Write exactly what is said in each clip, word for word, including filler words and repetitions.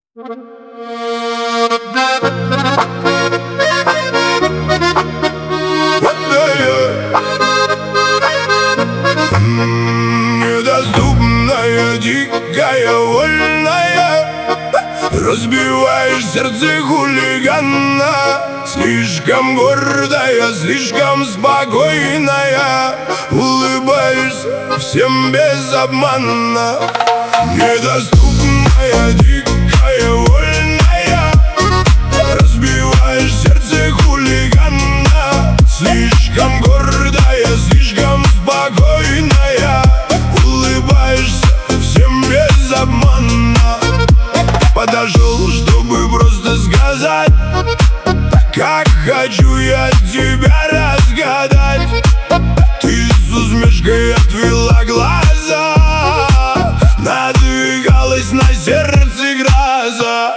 Недоступная, дикая, вольная, разбиваешь сердце хулигана. Слишком гордая, слишком спокойная, улыбаешься всем без обмана. Недоступная, дикая, вольная, разбиваешь сердце хулигана. Слишком гордая, слишком спокойная, улыбаешься всем без обмана. Подошел, чтобы просто сказать, как хочу я тебя разгадать. Ты с усмешкой отвела глаза, надвигалась на сердце гроза.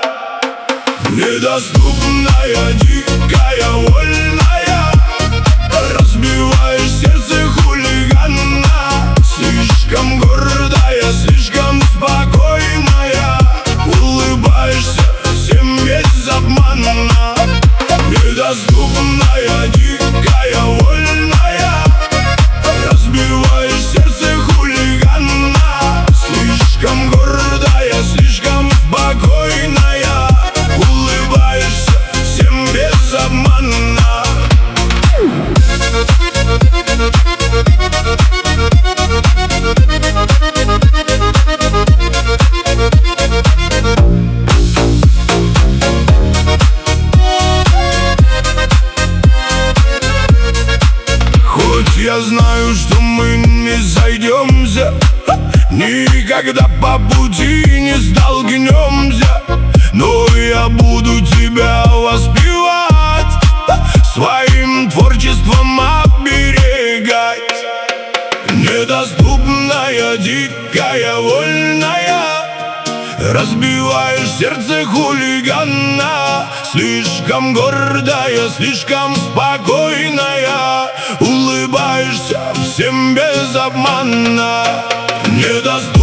Недоступная, дикая, вольная, разбиваешь сердце хулигана. Слишком гордая, слишком спокойная, улыбаешься всем без обмана. Недоступная, дикая, вольная, разбиваешь сердце хулигана. Слишком гордая, слишком спокойная, улыбаешься всем без обмана. Я знаю, что мы не сойдемся, никогда по пути не столкнемся, но я буду тебя воспевать, своим творчеством оберегать. Недоступная, дикая, вольная, разбиваешь сердце хулигана. Слишком гордая, слишком спокойная, улыбаешься всем без обмана. Недоступная.